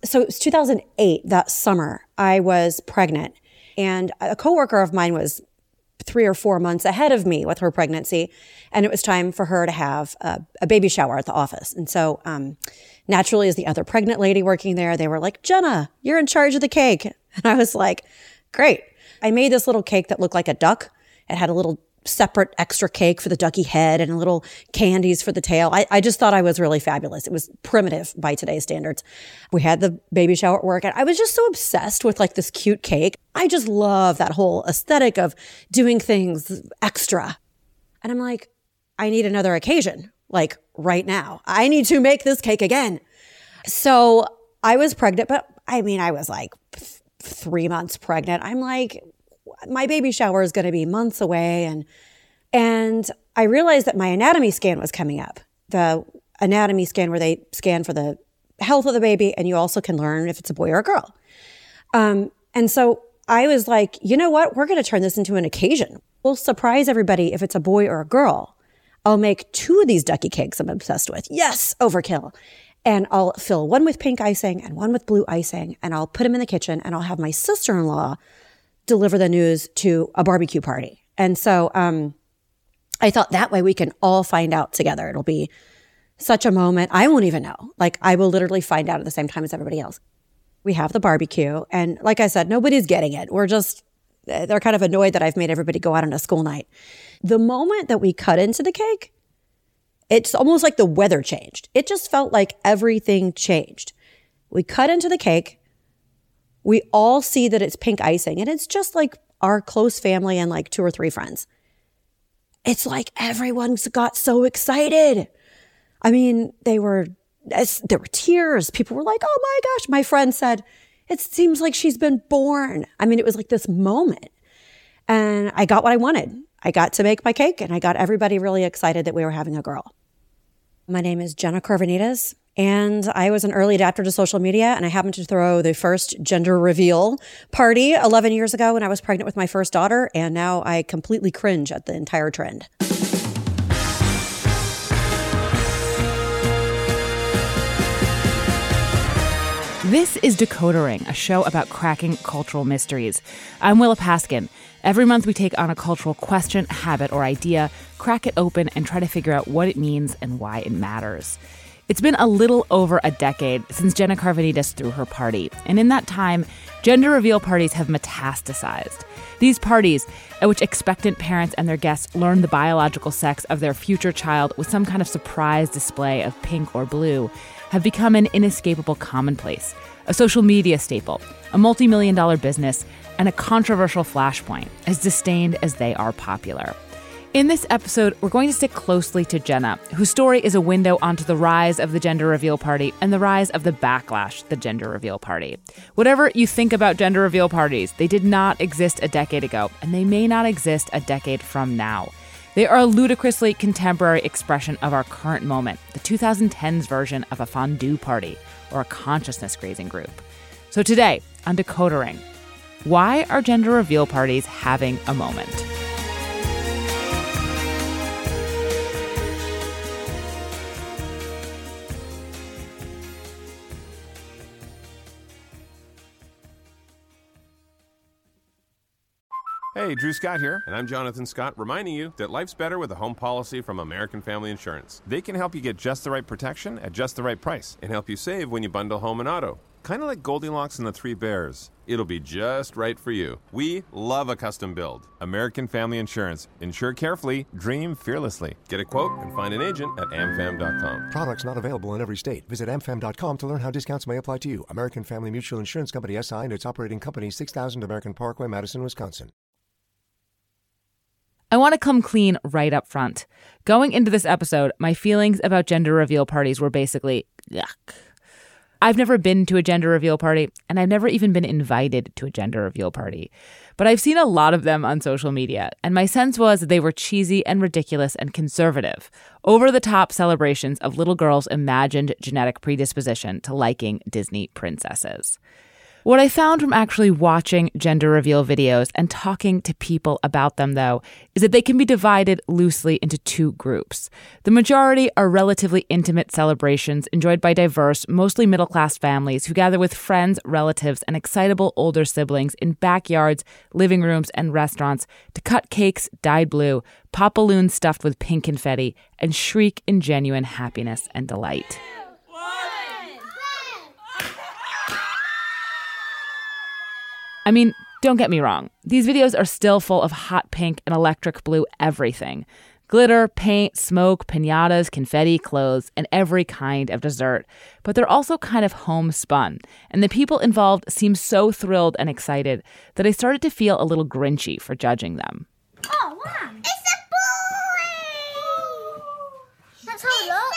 So it was 2008, that summer, I was pregnant. And a coworker of mine was 3 or 4 months ahead of me with her pregnancy. And it was time for her to have a baby shower at the office. And so naturally, as the other pregnant lady working there, they were like, Jenna, you're in charge of the cake. And I was like, great. I made this little cake that looked like a duck. It had a little separate extra cake for the ducky head and a little candies for the tail. I just thought I was really fabulous. It was primitive by today's standards. We had the baby shower at work and I was just so obsessed with like this cute cake. I just love that whole aesthetic of doing things extra. And I'm like, I need another occasion, like right now. I need to make this cake again. So I was pregnant, but I mean, I was like 3 months pregnant. I'm like, my baby shower is going to be months away. And I realized that my anatomy scan was coming up. The anatomy scan where they scan for the health of the baby. And you also can learn if it's a boy or a girl. And so I was like, you know what? We're going to turn this into an occasion. We'll surprise everybody if it's a boy or a girl. I'll make 2 of these ducky cakes I'm obsessed with. Yes, overkill. And I'll fill one with pink icing and one with blue icing. And I'll put them in the kitchen and I'll have my sister-in-law deliver the news to a barbecue party. And so I thought that way we can all find out together. It'll be such a moment. I won't even know. Like I will literally find out at the same time as everybody else. We have the barbecue. And like I said, nobody's getting it. They're kind of annoyed that I've made everybody go out on a school night. The moment that we cut into the cake, it's almost like the weather changed. It just felt like everything changed. We cut into the cake. We all see that it's pink icing and it's just like our close family and like 2 or 3 friends. It's like everyone's got so excited. I mean, there were tears. People were like, oh my gosh. My friend said, it seems like she's been born. I mean, it was like this moment. And I got what I wanted. I got to make my cake and I got everybody really excited that we were having a girl. My name is Jenna Corvinitas. And I was an early adapter to social media, and I happened to throw the first gender reveal party 11 years ago when I was pregnant with my first daughter, and now I completely cringe at the entire trend. This is Decodering, a show about cracking cultural mysteries. I'm Willa Paskin. Every month we take on a cultural question, habit, or idea, crack it open, and try to figure out what it means and why it matters. It's been a little over a decade since Jenna Corvinitas threw her party, and in that time, gender reveal parties have metastasized. These parties, at which expectant parents and their guests learn the biological sex of their future child with some kind of surprise display of pink or blue, have become an inescapable commonplace, a social media staple, a multi-million-dollar business, and a controversial flashpoint, as disdained as they are popular. In this episode, we're going to stick closely to Jenna, whose story is a window onto the rise of the gender reveal party and the rise of the backlash to the gender reveal party. Whatever you think about gender reveal parties, they did not exist a decade ago, and they may not exist a decade from now. They are a ludicrously contemporary expression of our current moment, the 2010s version of a fondue party or a consciousness-grazing group. So today, on Decodering, why are gender reveal parties having a moment? Hey, Drew Scott here, and I'm Jonathan Scott, reminding you that life's better with a home policy from American Family Insurance. They can help you get just the right protection at just the right price and help you save when you bundle home and auto. Kind of like Goldilocks and the Three Bears. It'll be just right for you. We love a custom build. American Family Insurance. Insure carefully, dream fearlessly. Get a quote and find an agent at amfam.com. Products not available in every state. Visit amfam.com to learn how discounts may apply to you. American Family Mutual Insurance Company, SI, and its operating company, 6000 American Parkway, Madison, Wisconsin. I want to come clean right up front. Going into this episode, my feelings about gender reveal parties were basically, yuck. I've never been to a gender reveal party, and I've never even been invited to a gender reveal party. But I've seen a lot of them on social media, and my sense was that they were cheesy and ridiculous and conservative, over-the-top celebrations of little girls' imagined genetic predisposition to liking Disney princesses. What I found from actually watching gender reveal videos and talking to people about them, though, is that they can be divided loosely into two groups. The majority are relatively intimate celebrations enjoyed by diverse, mostly middle-class families who gather with friends, relatives, and excitable older siblings in backyards, living rooms, and restaurants to cut cakes dyed blue, pop balloons stuffed with pink confetti, and shriek in genuine happiness and delight. I mean, don't get me wrong. These videos are still full of hot pink and electric blue everything. Glitter, paint, smoke, piñatas, confetti, clothes, and every kind of dessert. But they're also kind of homespun. And the people involved seem so thrilled and excited that I started to feel a little grinchy for judging them. Oh, wow. It's a boy! That's how it looks.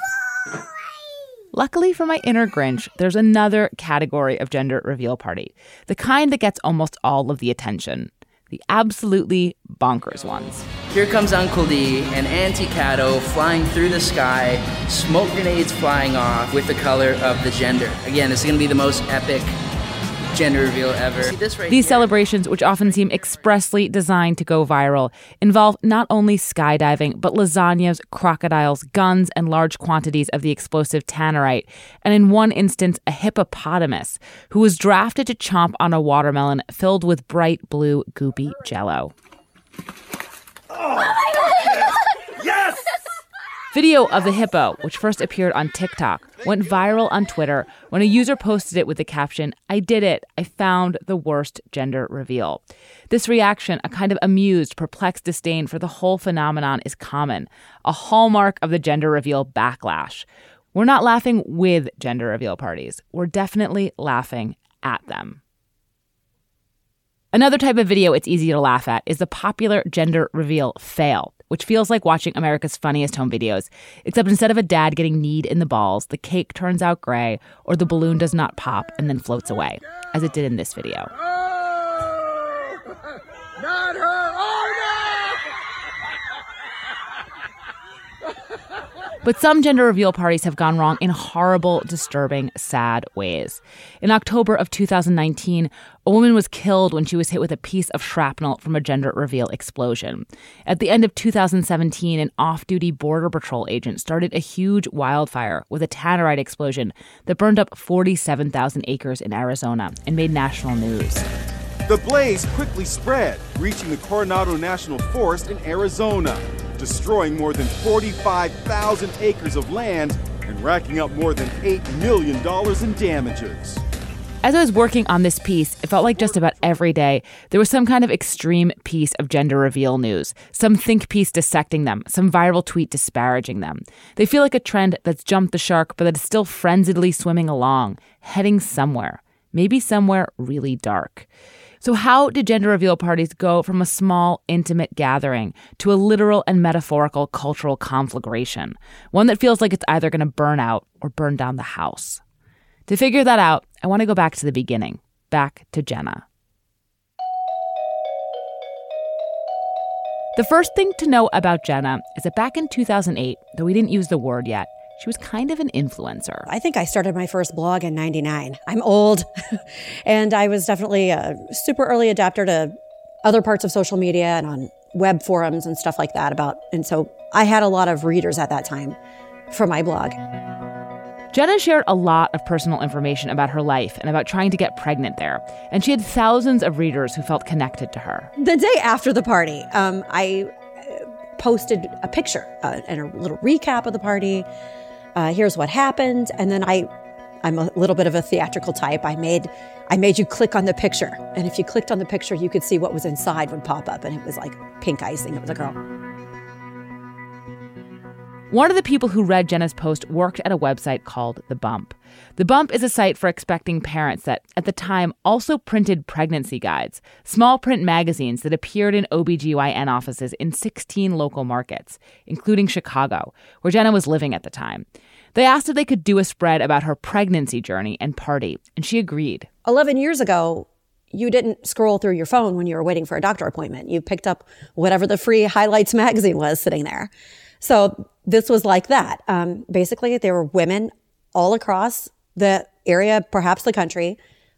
Luckily for my inner Grinch, there's another category of gender reveal party. The kind that gets almost all of the attention. The absolutely bonkers ones. Here comes Uncle D and Auntie Cato flying through the sky, smoke grenades flying off with the color of the gender. Again, this is going to be the most epic gender reveal ever. These celebrations, which often seem expressly designed to go viral, involve not only skydiving, but lasagnas, crocodiles, guns, and large quantities of the explosive tannerite, and in one instance, a hippopotamus, who was drafted to chomp on a watermelon filled with bright blue, goopy Jell-O. Oh my God! Yes! Video of the hippo, which first appeared on TikTok, went viral on Twitter when a user posted it with the caption, "I did it. I found the worst gender reveal." This reaction, a kind of amused, perplexed disdain for the whole phenomenon, is common, a hallmark of the gender reveal backlash. We're not laughing with gender reveal parties. We're definitely laughing at them. Another type of video it's easy to laugh at is the popular gender reveal fail, which feels like watching America's Funniest Home Videos, except instead of a dad getting kneed in the balls, the cake turns out gray or the balloon does not pop and then floats away, as it did in this video. Oh! Not her! Oh, no! But some gender reveal parties have gone wrong in horrible, disturbing, sad ways. In October of 2019, a woman was killed when she was hit with a piece of shrapnel from a gender reveal explosion. At the end of 2017, an off-duty Border Patrol agent started a huge wildfire with a tannerite explosion that burned up 47,000 acres in Arizona and made national news. The blaze quickly spread, reaching the Coronado National Forest in Arizona, destroying more than 45,000 acres of land and racking up more than $8 million in damages. As I was working on this piece, it felt like just about every day there was some kind of extreme piece of gender reveal news, some think piece dissecting them, some viral tweet disparaging them. They feel like a trend that's jumped the shark, but that is still frenziedly swimming along, heading somewhere, maybe somewhere really dark. So how did gender reveal parties go from a small, intimate gathering to a literal and metaphorical cultural conflagration, one that feels like it's either going to burn out or burn down the house? To figure that out, I want to go back to the beginning, back to Jenna. The first thing to know about Jenna is that back in 2008, though we didn't use the word yet, she was kind of an influencer. I think I started my first blog in 99. I'm old. And I was definitely a super early adapter to other parts of social media and on web forums and stuff like that and so I had a lot of readers at that time for my blog. Jenna shared a lot of personal information about her life and about trying to get pregnant there. And she had thousands of readers who felt connected to her. The day after the party, I posted a picture and a little recap of the party. Here's what happened. And then I'm a little bit of a theatrical type. I made you click on the picture. And if you clicked on the picture, you could see what was inside would pop up. And it was like pink icing. It was a girl. One of the people who read Jenna's post worked at a website called The Bump. The Bump is a site for expecting parents that, at the time, also printed pregnancy guides, small print magazines that appeared in OBGYN offices in 16 local markets, including Chicago, where Jenna was living at the time. They asked if they could do a spread about her pregnancy journey and party, and she agreed. 11 years ago, you didn't scroll through your phone when you were waiting for a doctor appointment. You picked up whatever the free Highlights magazine was sitting there. So this was like that. Basically, there were women all across the area, perhaps the country,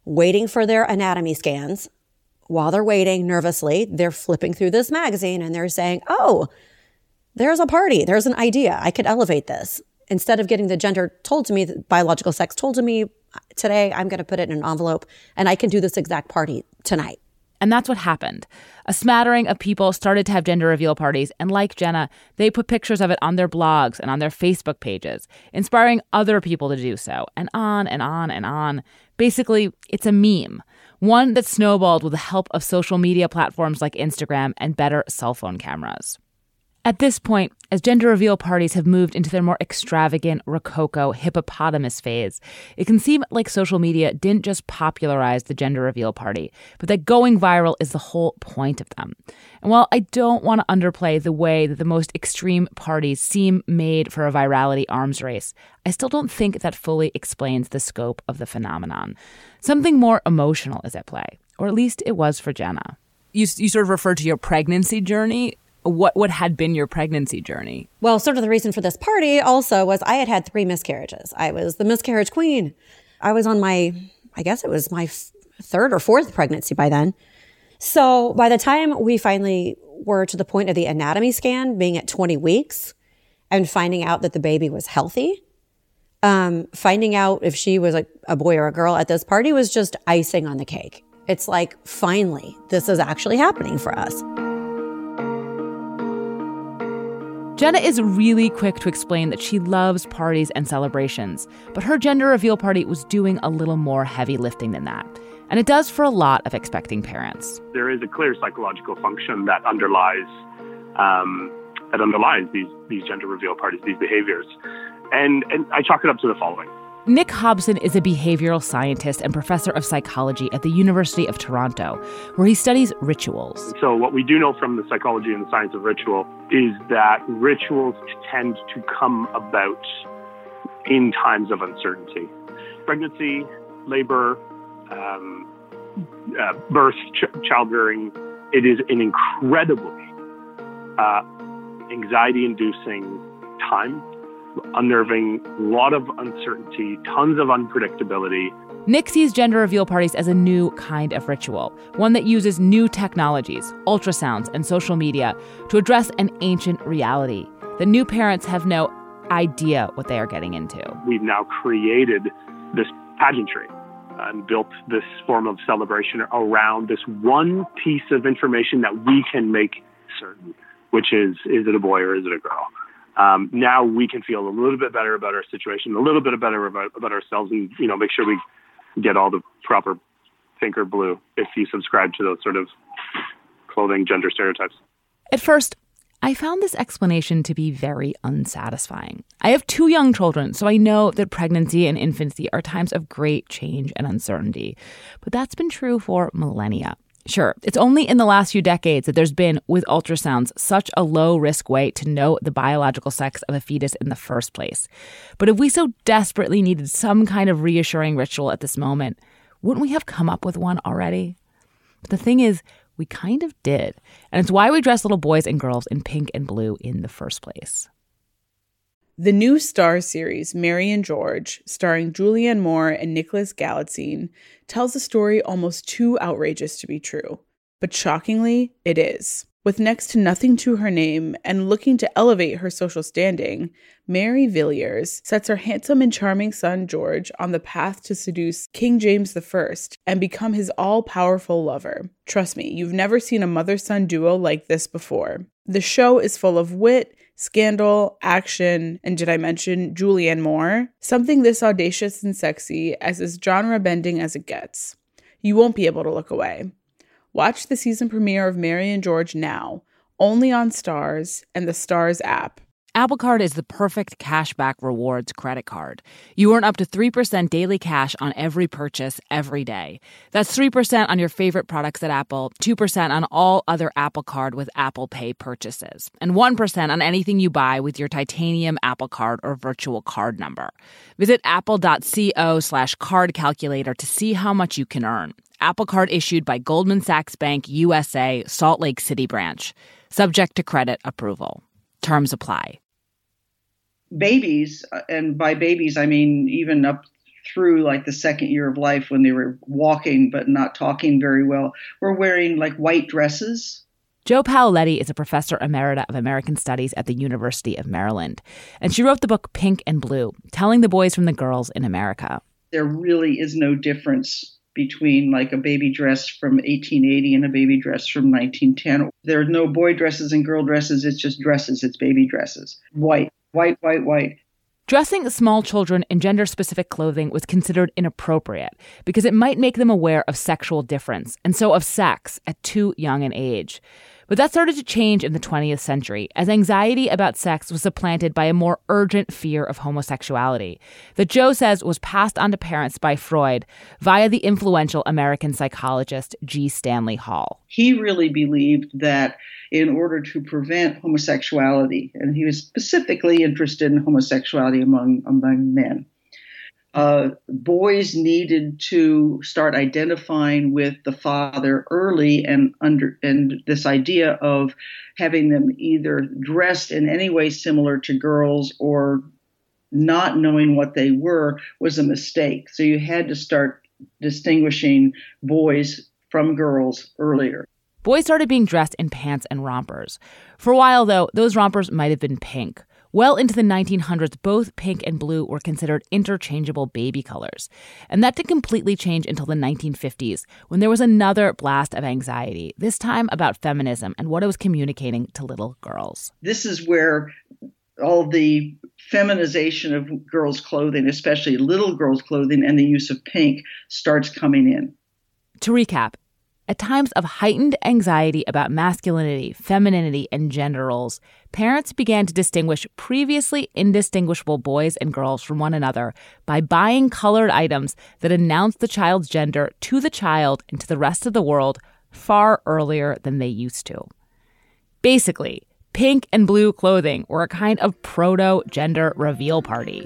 waiting for their anatomy scans. While they're waiting nervously, they're flipping through this magazine and they're saying, oh, there's a party. There's an idea. I could elevate this. Instead of getting the gender told to me, the biological sex told to me today, I'm going to put it in an envelope and I can do this exact party tonight. And that's what happened. A smattering of people started to have gender reveal parties, and like Jenna, they put pictures of it on their blogs and on their Facebook pages, inspiring other people to do so, and on and on and on. Basically, it's a meme, one that snowballed with the help of social media platforms like Instagram and better cell phone cameras. At this point, as gender reveal parties have moved into their more extravagant, rococo, hippopotamus phase, it can seem like social media didn't just popularize the gender reveal party, but that going viral is the whole point of them. And while I don't want to underplay the way that the most extreme parties seem made for a virality arms race, I still don't think that fully explains the scope of the phenomenon. Something more emotional is at play, or at least it was for Jenna. You sort of referred to your pregnancy journey. What had been your pregnancy journey? Well, sort of the reason for this party also was I had 3 miscarriages. I was the miscarriage queen. I was on my 3rd or 4th pregnancy by then. So by the time we finally were to the point of the anatomy scan, being at 20 weeks and finding out that the baby was healthy, finding out if she was a boy or a girl at this party was just icing on the cake. It's like, finally, this is actually happening for us. Jenna is really quick to explain that she loves parties and celebrations, but her gender reveal party was doing a little more heavy lifting than that. And it does for a lot of expecting parents. There is a clear psychological function that underlies these gender reveal parties, these behaviors. And I chalk it up to the following. Nick Hobson is a behavioral scientist and professor of psychology at the University of Toronto, where he studies rituals. So what we do know from the psychology and the science of ritual is that rituals tend to come about in times of uncertainty. Pregnancy, labor, birth, childbearing, it is an incredibly anxiety-inducing time. Unnerving, a lot of uncertainty, tons of unpredictability. Nick sees gender reveal parties as a new kind of ritual, one that uses new technologies, ultrasounds, and social media to address an ancient reality that new parents have no idea what they are getting into. We've now created this pageantry and built this form of celebration around this one piece of information that we can make certain, which is it a boy or is it a girl? Now we can feel a little bit better about our situation, a little bit better about ourselves, and make sure we get all the proper pink or blue if you subscribe to those sort of clothing gender stereotypes. At first, I found this explanation to be very unsatisfying. I have 2 young children, so I know that pregnancy and infancy are times of great change and uncertainty. But that's been true for millennia. Sure, it's only in the last few decades that there's been, with ultrasounds, such a low-risk way to know the biological sex of a fetus in the first place. But if we so desperately needed some kind of reassuring ritual at this moment, wouldn't we have come up with one already? But the thing is, we kind of did. And it's why we dress little boys and girls in pink and blue in the first place. The new Starz series, Mary and George, starring Julianne Moore and Nicholas Galitzine, tells a story almost too outrageous to be true. But shockingly, it is. With next to nothing to her name and looking to elevate her social standing, Mary Villiers sets her handsome and charming son George on the path to seduce King James I and become his all-powerful lover. Trust me, you've never seen a mother-son duo like this before. The show is full of wit, scandal, action, and did I mention Julianne Moore? Something this audacious and sexy as is genre-bending as it gets. You won't be able to look away. Watch the season premiere of Mary and George now, only on Starz and the Starz app. Apple Card is the perfect cashback rewards credit card. You earn up to 3% daily cash on every purchase every day. That's 3% on your favorite products at Apple, 2% on all other Apple Card with Apple Pay purchases, and 1% on anything you buy with your titanium Apple Card or virtual card number. Visit apple.co/card calculator to see how much you can earn. Apple Card issued by Goldman Sachs Bank USA, Salt Lake City branch. Subject to credit approval. Terms apply. Babies, and by babies I mean even up through like the second year of life when they were walking but not talking very well were wearing like white dresses. Jo Paoletti is a professor emerita of American Studies at the University of Maryland, and she wrote the book Pink and Blue, telling the boys from the girls in America. There really is no difference between like a baby dress from 1880 and a baby dress from 1910. There are no boy dresses and girl dresses. It's just dresses. It's baby dresses. White, white, white, white. Dressing small children in gender-specific clothing was considered inappropriate because it might make them aware of sexual difference and so of sex at too young an age. But that started to change in the 20th century as anxiety about sex was supplanted by a more urgent fear of homosexuality that Jo says was passed on to parents by Freud via the influential American psychologist G. Stanley Hall. He really believed that in order to prevent homosexuality, and he was specifically interested in homosexuality among men, boys needed to start identifying with the father early, and this idea of having them either dressed in any way similar to girls or not knowing what they were was a mistake. So you had to start distinguishing boys from girls earlier. Boys started being dressed in pants and rompers. For a while, though, those rompers might have been pink. Well into the 1900s, both pink and blue were considered interchangeable baby colors. And that didn't completely change until the 1950s, when there was another blast of anxiety, this time about feminism and what it was communicating to little girls. This is where all the feminization of girls' clothing, especially little girls' clothing, and the use of pink starts coming in. To recap, at times of heightened anxiety about masculinity, femininity, and gender roles, parents began to distinguish previously indistinguishable boys and girls from one another by buying colored items that announced the child's gender to the child and to the rest of the world far earlier than they used to. Basically, pink and blue clothing were a kind of proto-gender reveal party.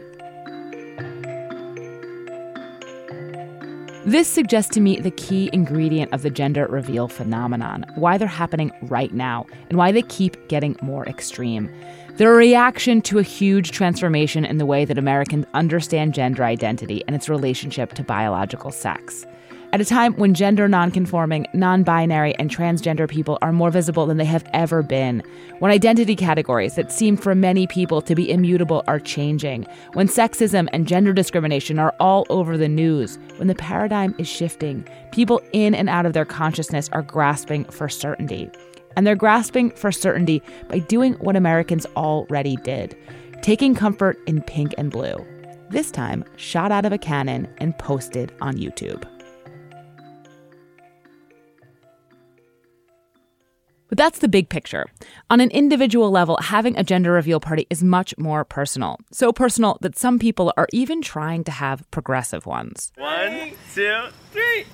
This suggests to me the key ingredient of the gender reveal phenomenon, why they're happening right now, and why they keep getting more extreme. They're a reaction to a huge transformation in the way that Americans understand gender identity and its relationship to biological sex. At a time when gender nonconforming, non-binary, and transgender people are more visible than they have ever been, when identity categories that seem for many people to be immutable are changing, when sexism and gender discrimination are all over the news, when the paradigm is shifting, people in and out of their consciousness are grasping for certainty. And they're grasping for certainty by doing what Americans already did, taking comfort in pink and blue. This time, shot out of a cannon and posted on YouTube. But that's the big picture. On an individual level, having a gender reveal party is much more personal. So personal that some people are even trying to have progressive ones. 1, 2, 3.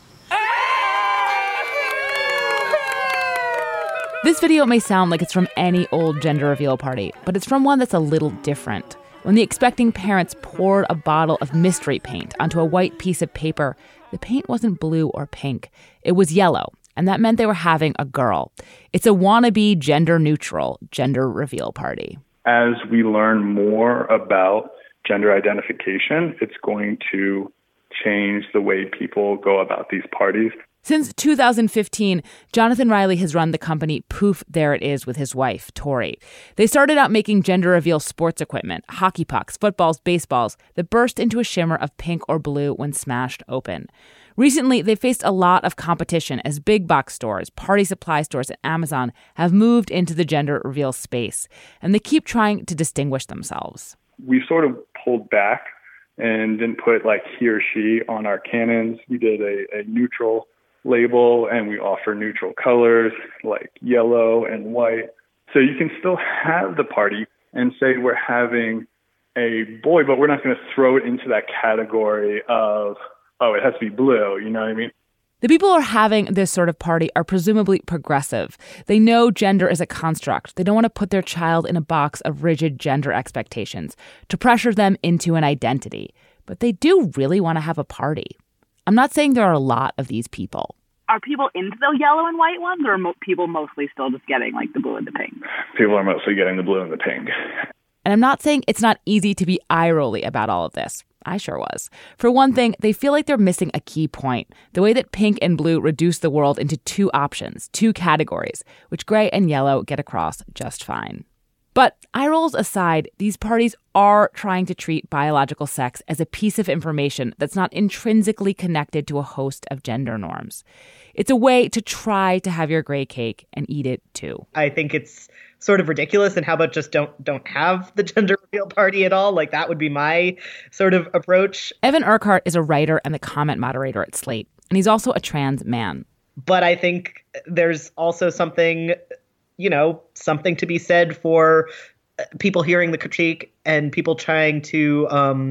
This video may sound like it's from any old gender reveal party, but it's from one that's a little different. When the expecting parents poured a bottle of mystery paint onto a white piece of paper, the paint wasn't blue or pink. It was yellow. And that meant they were having a girl. It's a wannabe gender-neutral gender reveal party. As we learn more about gender identification, it's going to change the way people go about these parties. Since 2015, Jonathan Riley has run the company Poof There It Is with his wife, Tori. They started out making gender reveal sports equipment, hockey pucks, footballs, baseballs, that burst into a shimmer of pink or blue when smashed open. Recently, they faced a lot of competition as big box stores, party supply stores, and Amazon have moved into the gender reveal space, and they keep trying to distinguish themselves. We sort of pulled back and didn't put like he or she on our cannons. We did a neutral label, and we offer neutral colors like yellow and white. So you can still have the party and say we're having a boy, but we're not going to throw it into that category of, oh, it has to be blue, you know what I mean? The people who are having this sort of party are presumably progressive. They know gender is a construct. They don't want to put their child in a box of rigid gender expectations to pressure them into an identity. But they do really want to have a party. I'm not saying there are a lot of these people. Are people into the yellow and white ones, or are people mostly still just getting like the blue and the pink? People are mostly getting the blue and the pink. And I'm not saying it's not easy to be eye-rolly about all of this. I sure was. For one thing, they feel like they're missing a key point, the way that pink and blue reduce the world into two options, two categories, which gray and yellow get across just fine. But eye rolls aside, these parties are trying to treat biological sex as a piece of information that's not intrinsically connected to a host of gender norms. It's a way to try to have your gray cake and eat it too. I think it's sort of ridiculous, and how about just don't have the gender reveal party at all? Like, that would be my sort of approach. Evan Urquhart is a writer and the comment moderator at Slate, and he's also a trans man. But I think there's also something to be said for people hearing the critique and people trying to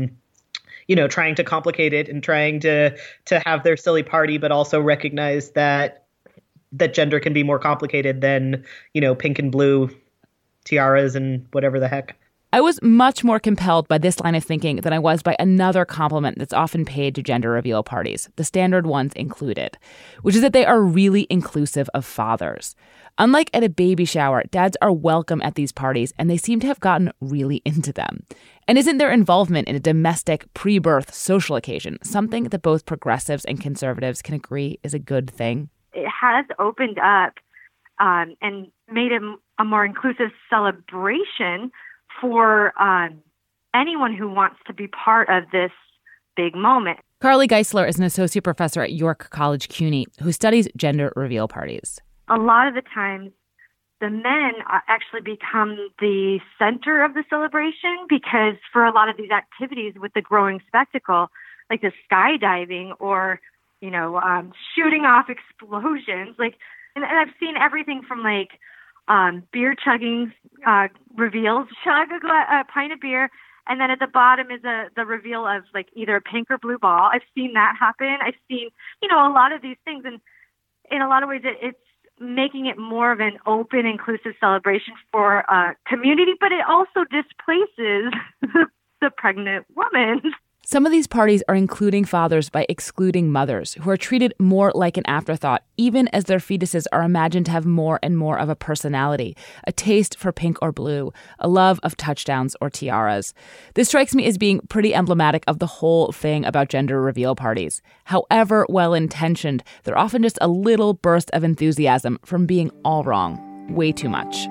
complicate it and trying to have their silly party, but also recognize that gender can be more complicated than, pink and blue tiaras and whatever the heck. I was much more compelled by this line of thinking than I was by another compliment that's often paid to gender reveal parties, the standard ones included, which is that they are really inclusive of fathers. Unlike at a baby shower, dads are welcome at these parties, and they seem to have gotten really into them. And isn't their involvement in a domestic, pre-birth social occasion something that both progressives and conservatives can agree is a good thing? It has opened up and made it a more inclusive celebration for anyone who wants to be part of this big moment. Carly Geisler is an associate professor at York College CUNY who studies gender reveal parties. A lot of the times, the men actually become the center of the celebration because for a lot of these activities with the growing spectacle, like the skydiving or, shooting off explosions, and I've seen everything from beer chugging reveals, chug a pint of beer, and then at the bottom is the reveal of either a pink or blue ball. I've seen that happen. I've seen, a lot of these things, and in a lot of ways it's making it more of an open, inclusive celebration for a community, but it also displaces the pregnant woman. Some of these parties are including fathers by excluding mothers, who are treated more like an afterthought, even as their fetuses are imagined to have more and more of a personality, a taste for pink or blue, a love of touchdowns or tiaras. This strikes me as being pretty emblematic of the whole thing about gender reveal parties. However well-intentioned, they're often just a little burst of enthusiasm from being all wrong. Way too much.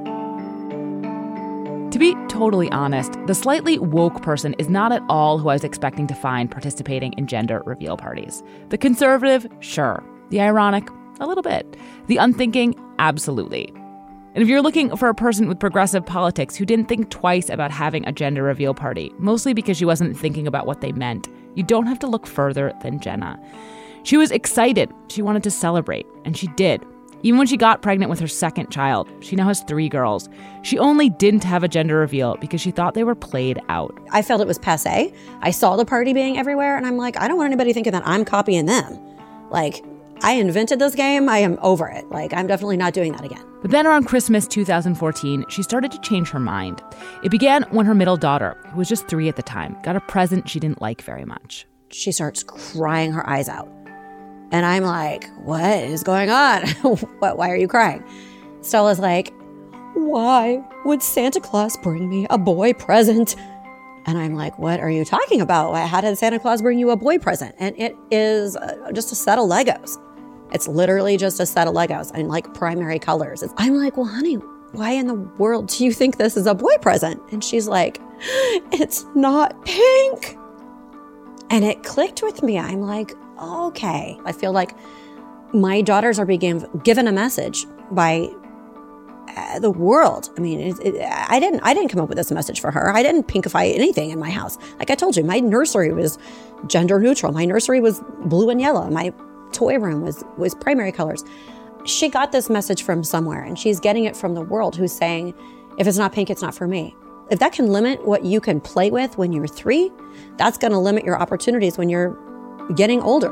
To be totally honest, the slightly woke person is not at all who I was expecting to find participating in gender reveal parties. The conservative, sure. The ironic, a little bit. The unthinking, absolutely. And if you're looking for a person with progressive politics who didn't think twice about having a gender reveal party, mostly because she wasn't thinking about what they meant, you don't have to look further than Jenna. She was excited. She wanted to celebrate, and she did. Even when she got pregnant with her second child, she now has 3 girls. She only didn't have a gender reveal because she thought they were played out. I felt it was passé. I saw the party being everywhere, and I'm like, I don't want anybody thinking that I'm copying them. I invented this game. I am over it. I'm definitely not doing that again. But then around Christmas 2014, she started to change her mind. It began when her middle daughter, who was just 3 at the time, got a present she didn't like very much. She starts crying her eyes out. And I'm like, what is going on? Why are you crying? Stella's like, why would Santa Claus bring me a boy present? And I'm like, what are you talking about? How did Santa Claus bring you a boy present? And it is just a set of Legos. It's literally just a set of Legos in primary colors. I'm like, well, honey, why in the world do you think this is a boy present? And she's like, it's not pink. And it clicked with me. I'm like, okay. I feel like my daughters are being given a message by the world. I mean, I didn't come up with this message for her. I didn't pinkify anything in my house. Like I told you, my nursery was gender neutral. My nursery was blue and yellow. My toy room was primary colors. She got this message from somewhere, and she's getting it from the world, who's saying, if it's not pink, it's not for me. If that can limit what you can play with when you're 3, that's going to limit your opportunities when you're getting older.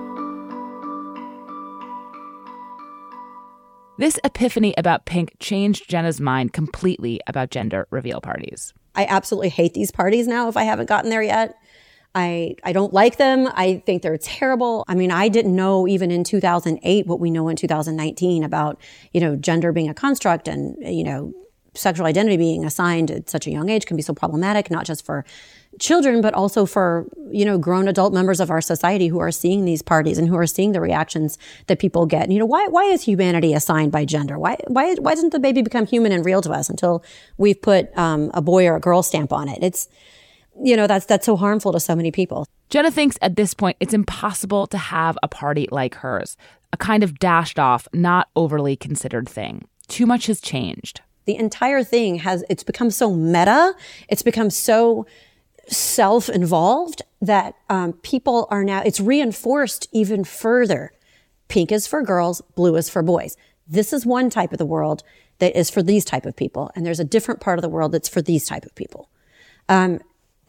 This epiphany about pink changed Jenna's mind completely about gender reveal parties. I absolutely hate these parties now if I haven't gotten there yet. I don't like them. I think they're terrible. I mean, I didn't know even in 2008 what we know in 2019 about, gender being a construct and, sexual identity being assigned at such a young age can be so problematic, not just for children, but also for, grown adult members of our society who are seeing these parties and who are seeing the reactions that people get. Why is humanity assigned by gender? Why doesn't the baby become human and real to us until we've put a boy or a girl stamp on it? It's, that's so harmful to so many people. Jenna thinks at this point it's impossible to have a party like hers, a kind of dashed off, not overly considered thing. Too much has changed. The entire thing it's become so meta. It's become so self-involved that people are now, it's reinforced even further. Pink is for girls, blue is for boys. This is one type of the world that is for these type of people. And there's a different part of the world that's for these type of people. And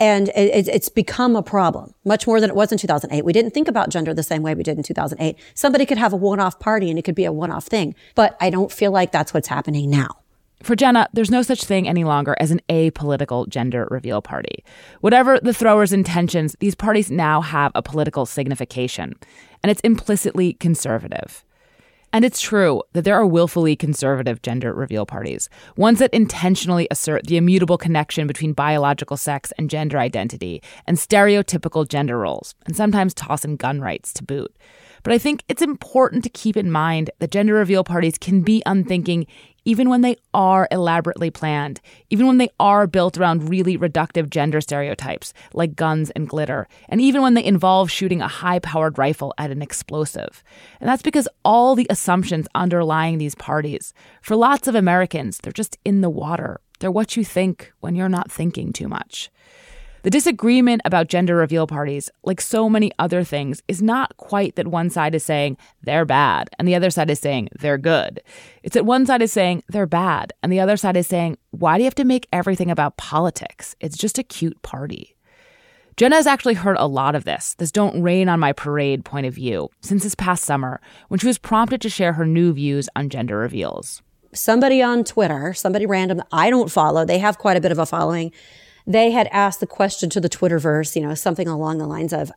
it's become a problem, much more than it was in 2008. We didn't think about gender the same way we did in 2008. Somebody could have a one-off party and it could be a one-off thing. But I don't feel like that's what's happening now. For Jenna, there's no such thing any longer as an apolitical gender reveal party. Whatever the throwers' intentions, these parties now have a political signification, and it's implicitly conservative. And it's true that there are willfully conservative gender reveal parties, ones that intentionally assert the immutable connection between biological sex and gender identity and stereotypical gender roles, and sometimes toss in gun rights to boot. But I think it's important to keep in mind that gender reveal parties can be unthinking even when they are elaborately planned, even when they are built around really reductive gender stereotypes like guns and glitter, and even when they involve shooting a high-powered rifle at an explosive. And that's because all the assumptions underlying these parties, for lots of Americans, they're just in the water. They're what you think when you're not thinking too much. The disagreement about gender reveal parties, like so many other things, is not quite that one side is saying they're bad and the other side is saying they're good. It's that one side is saying they're bad and the other side is saying, why do you have to make everything about politics? It's just a cute party. Jenna has actually heard a lot of this don't rain on my parade point of view since this past summer when she was prompted to share her new views on gender reveals. Somebody on Twitter, somebody random I don't follow, they have quite a bit of a following, they had asked the question to the Twitterverse, something along the lines of,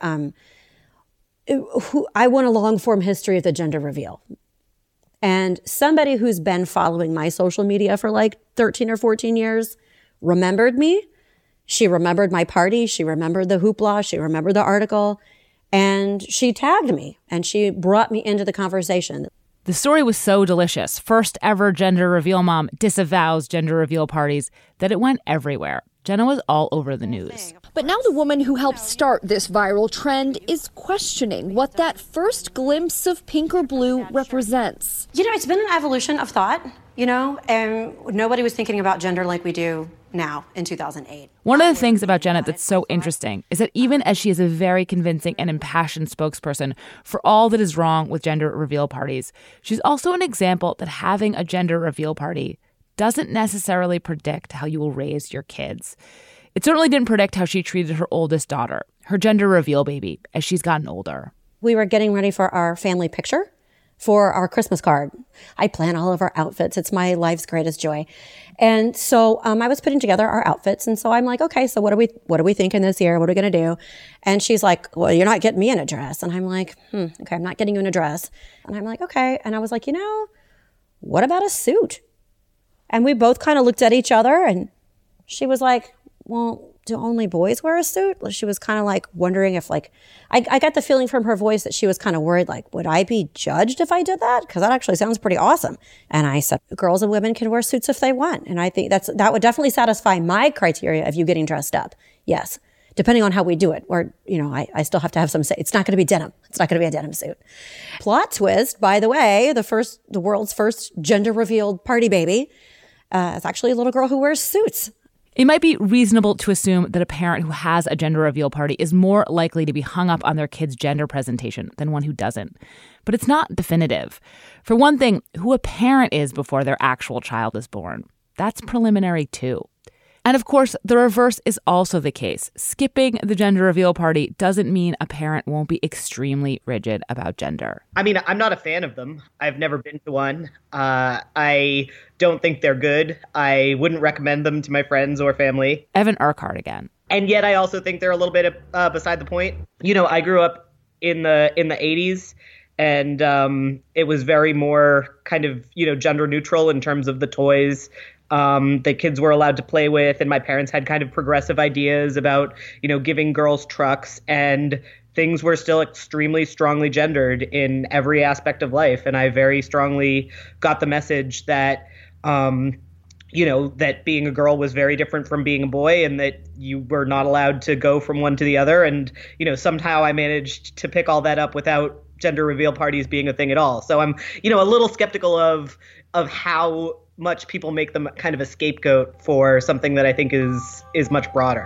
I want a long-form history of the gender reveal. And somebody who's been following my social media for like 13 or 14 years remembered me. She remembered my party. She remembered the hoopla. She remembered the article. And she tagged me and she brought me into the conversation. The story was so delicious. First ever gender reveal mom disavows gender reveal parties that it went everywhere. Jenna was all over the news. But now the woman who helped start this viral trend is questioning what that first glimpse of pink or blue represents. It's been an evolution of thought, and nobody was thinking about gender like we do now in 2008. One of the things about Jenna that's so interesting is that even as she is a very convincing and impassioned spokesperson for all that is wrong with gender reveal parties, she's also an example that having a gender reveal party doesn't necessarily predict how you will raise your kids. It certainly didn't predict how she treated her oldest daughter, her gender reveal baby, as she's gotten older. We were getting ready for our family picture for our Christmas card. I plan all of our outfits. It's my life's greatest joy. And so I was putting together our outfits. And so I'm like, okay, so what are we thinking this year? What are we going to do? And she's like, well, you're not getting me in a dress. And I'm like, okay, I'm not getting you in a dress. And I'm like, okay. And I was like, what about a suit? And we both kind of looked at each other and she was like, well, do only boys wear a suit? She was kind of like wondering if I got the feeling from her voice that she was kind of worried, would I be judged if I did that? Because that actually sounds pretty awesome. And I said, girls and women can wear suits if they want. And I think that would definitely satisfy my criteria of you getting dressed up. Yes. Depending on how we do it, or, I still have to have some say. It's not going to be denim. It's not going to be a denim suit. Plot twist, by the way, the world's first gender revealed party baby. It's actually a little girl who wears suits. It might be reasonable to assume that a parent who has a gender reveal party is more likely to be hung up on their kid's gender presentation than one who doesn't. But it's not definitive. For one thing, who a parent is before their actual child is born, that's preliminary too. And of course, the reverse is also the case. Skipping the gender reveal party doesn't mean a parent won't be extremely rigid about gender. I mean, I'm not a fan of them. I've never been to one. I don't think they're good. I wouldn't recommend them to my friends or family. Evan Urquhart again. And yet I also think they're a little bit beside the point. I grew up in the 80s. And it was very more kind of, gender neutral in terms of the toys that kids were allowed to play with. And my parents had kind of progressive ideas about, giving girls trucks, and things were still extremely strongly gendered in every aspect of life. And I very strongly got the message that, that being a girl was very different from being a boy, and that you were not allowed to go from one to the other. And, somehow I managed to pick all that up without gender reveal parties being a thing at all. So I'm, a little skeptical of how much people make them kind of a scapegoat for something that I think is much broader.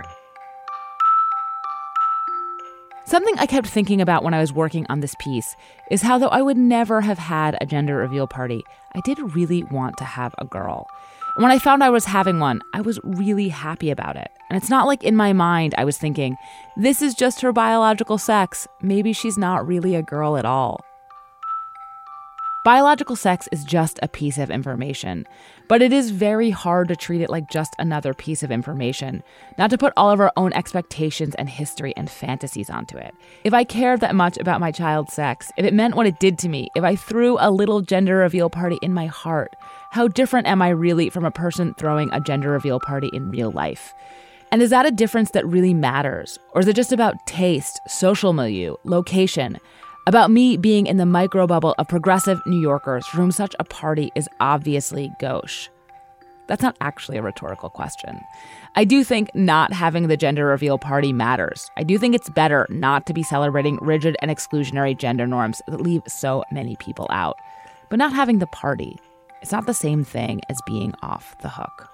Something I kept thinking about when I was working on this piece is how, though I would never have had a gender reveal party, I did really want to have a girl. And when I found I was having one, I was really happy about it. And it's not like in my mind I was thinking, this is just her biological sex. Maybe she's not really a girl at all. Biological sex is just a piece of information, but it is very hard to treat it like just another piece of information, not to put all of our own expectations and history and fantasies onto it. If I cared that much about my child's sex, if it meant what it did to me, if I threw a little gender reveal party in my heart, how different am I really from a person throwing a gender reveal party in real life? And is that a difference that really matters? Or is it just about taste, social milieu, location? About me being in the microbubble of progressive New Yorkers for whom such a party is obviously gauche? That's not actually a rhetorical question. I do think not having the gender reveal party matters. I do think it's better not to be celebrating rigid and exclusionary gender norms that leave so many people out. But not having the party, it's not the same thing as being off the hook.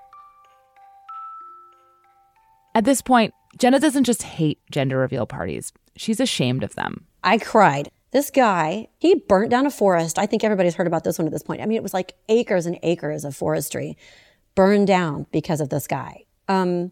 At this point, Jenna doesn't just hate gender reveal parties. She's ashamed of them. I cried. This guy, he burnt down a forest. I think everybody's heard about this one at this point. I mean, it was like acres and acres of forestry burned down because of this guy. And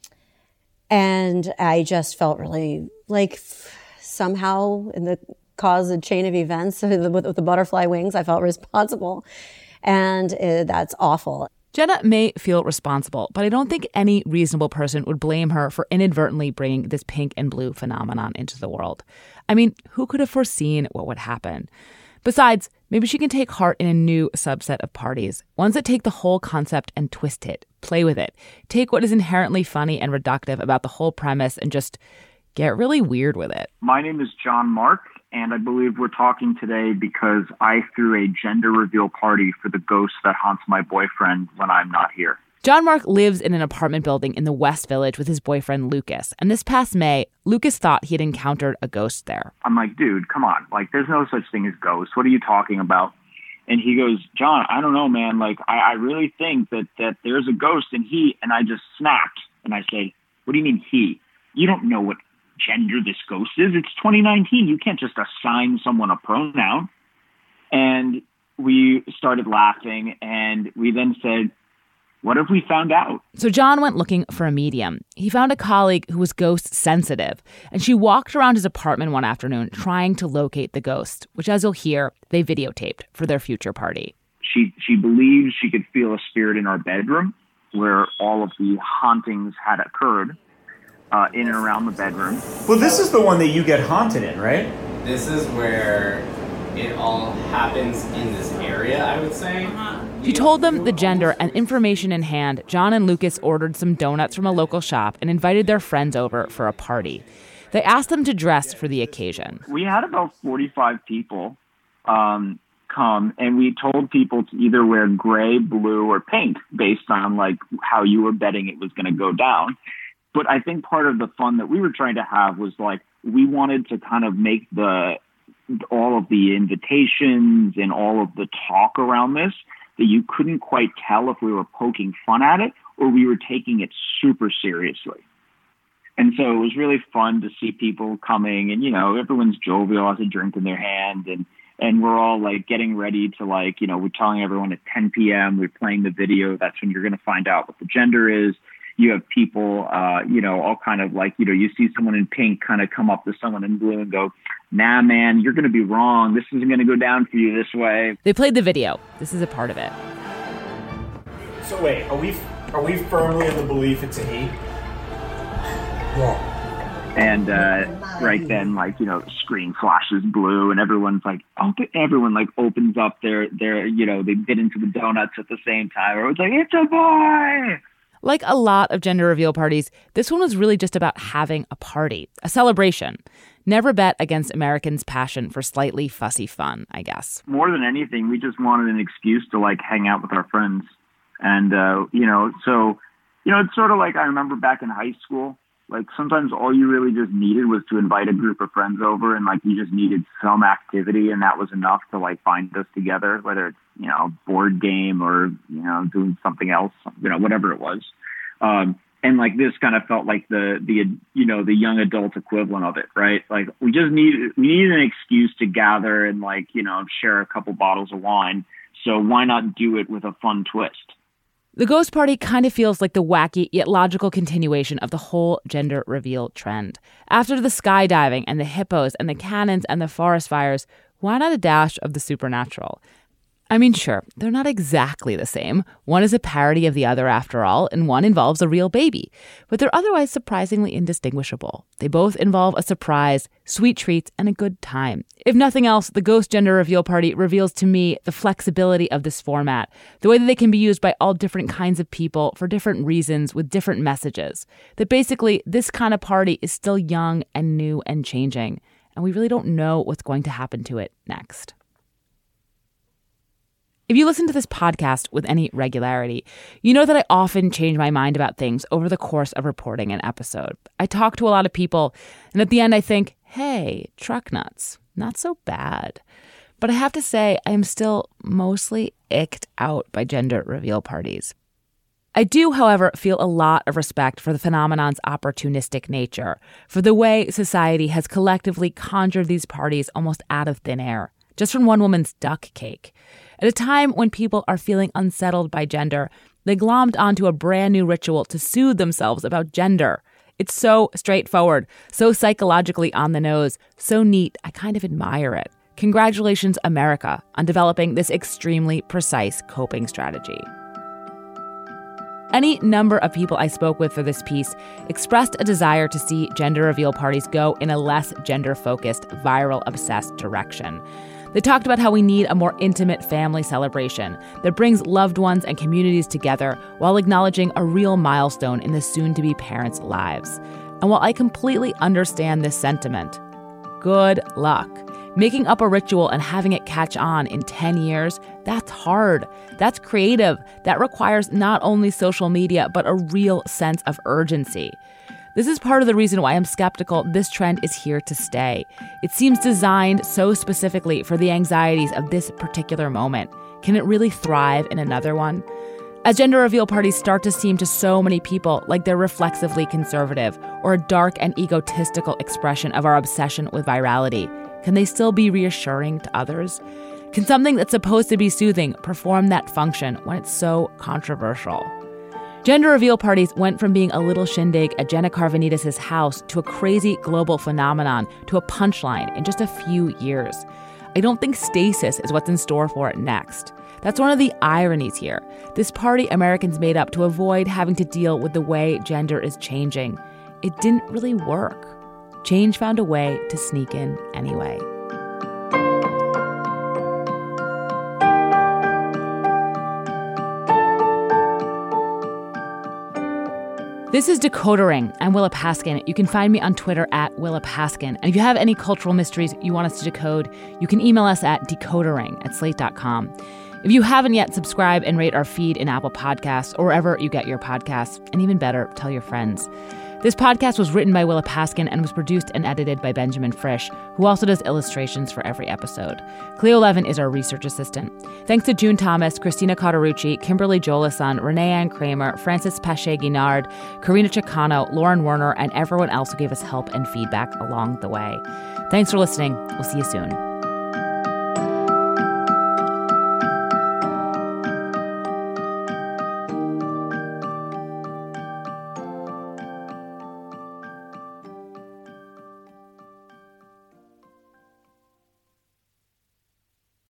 I just felt really like somehow in the cause of chain of events with the butterfly wings, I felt responsible. And that's awful. Jenna may feel responsible, but I don't think any reasonable person would blame her for inadvertently bringing this pink and blue phenomenon into the world. I mean, who could have foreseen what would happen? Besides, maybe she can take heart in a new subset of parties, ones that take the whole concept and twist it, play with it, take what is inherently funny and reductive about the whole premise and just get really weird with it. My name is John Mark, and I believe we're talking today because I threw a gender reveal party for the ghost that haunts my boyfriend when I'm not here. John Mark lives in an apartment building in the West Village with his boyfriend Lucas. And this past May, Lucas thought he had encountered a ghost there. I'm like, dude, come on. Like, there's no such thing as ghosts. What are you talking about? And he goes, John, I don't know, man. Like, I really think that there's a ghost. And I just snapped. And I say, what do you mean he? You don't know what gender this ghost is. It's 2019. You can't just assign someone a pronoun. And we started laughing, and we then said, what if we found out? So John went looking for a medium. He found a colleague who was ghost sensitive, and she walked around his apartment one afternoon trying to locate the ghost, which, as you'll hear, they videotaped for their future party. She believed she could feel a spirit in our bedroom where all of the hauntings had occurred. In and around the bedroom. Well, this is the one that you get haunted in, right? This is where it all happens in this area, I would say. She told them the gender, and information in hand, John and Lucas ordered some donuts from a local shop and invited their friends over for a party. They asked them to dress for the occasion. We had about 45 people come, and we told people to either wear gray, blue, or pink based on like how you were betting it was going to go down. But I think part of the fun that we were trying to have was like, we wanted to kind of make all of the invitations and all of the talk around this that you couldn't quite tell if we were poking fun at it or we were taking it super seriously. And so it was really fun to see people coming and, everyone's jovial, has a drink in their hand and we're all like getting ready to like, we're telling everyone at 10 p.m. we're playing the video. That's when you're going to find out what the gender is. You have people, all kind of like, you see someone in pink kind of come up to someone in blue and go, nah, man, you're going to be wrong. This isn't going to go down for you this way. They played the video. This is a part of it. So wait, are we firmly in the belief it's a he? Yeah. And right then, screen flashes blue, and everyone's like, everyone opens up their they bit into the donuts at the same time. Everyone's like, it's a boy. Like a lot of gender reveal parties, this one was really just about having a party, a celebration. Never bet against Americans' passion for slightly fussy fun, I guess. More than anything, we just wanted an excuse to hang out with our friends. And, it's sort of like I remember back in high school, sometimes all you really just needed was to invite a group of friends over, and you just needed some activity, and that was enough to bind us together, whether it's, board game or, doing something else, whatever it was. And this kind of felt like the young adult equivalent of it, right? We needed an excuse to gather and share a couple bottles of wine. So why not do it with a fun twist? The ghost party kind of feels like the wacky yet logical continuation of the whole gender reveal trend. After the skydiving and the hippos and the cannons and the forest fires, why not a dash of the supernatural? I mean, sure, they're not exactly the same. One is a parody of the other after all, and one involves a real baby. But they're otherwise surprisingly indistinguishable. They both involve a surprise, sweet treats, and a good time. If nothing else, the Ghost Gender Reveal Party reveals to me the flexibility of this format, the way that they can be used by all different kinds of people for different reasons with different messages. That basically, this kind of party is still young and new and changing, and we really don't know what's going to happen to it next. If you listen to this podcast with any regularity, you know that I often change my mind about things over the course of reporting an episode. I talk to a lot of people, and at the end I think, hey, truck nuts, not so bad. But I have to say, I am still mostly icked out by gender reveal parties. I do, however, feel a lot of respect for the phenomenon's opportunistic nature, for the way society has collectively conjured these parties almost out of thin air, just from one woman's duck cake. At a time when people are feeling unsettled by gender, they glommed onto a brand new ritual to soothe themselves about gender. It's so straightforward, so psychologically on the nose, so neat, I kind of admire it. Congratulations, America, on developing this extremely precise coping strategy. Any number of people I spoke with for this piece expressed a desire to see gender reveal parties go in a less gender-focused, viral-obsessed direction. They talked about how we need a more intimate family celebration that brings loved ones and communities together while acknowledging a real milestone in the soon-to-be parents' lives. And while I completely understand this sentiment, good luck. Making up a ritual and having it catch on in 10 years, that's hard. That's creative. That requires not only social media, but a real sense of urgency. This is part of the reason why I'm skeptical this trend is here to stay. It seems designed so specifically for the anxieties of this particular moment. Can it really thrive in another one? As gender reveal parties start to seem to so many people like they're reflexively conservative or a dark and egotistical expression of our obsession with virality, can they still be reassuring to others? Can something that's supposed to be soothing perform that function when it's so controversial? Gender reveal parties went from being a little shindig at Jenna Karvanidis' house to a crazy global phenomenon to a punchline in just a few years. I don't think stasis is what's in store for it next. That's one of the ironies here. This party Americans made up to avoid having to deal with the way gender is changing. It didn't really work. Change found a way to sneak in anyway. This is Decoder Ring. I'm Willa Paskin. You can find me on Twitter at Willa Paskin. And if you have any cultural mysteries you want us to decode, you can email us at decodering@slate.com. If you haven't yet, subscribe and rate our feed in Apple Podcasts or wherever you get your podcasts. And even better, tell your friends. This podcast was written by Willa Paskin and was produced and edited by Benjamin Frisch, who also does illustrations for every episode. Cleo Levin is our research assistant. Thanks to June Thomas, Christina Cauterucci, Kimberly Jolason, Renee Ann Kramer, Francis Pache-Guinard, Karina Chicano, Lauren Werner, and everyone else who gave us help and feedback along the way. Thanks for listening. We'll see you soon.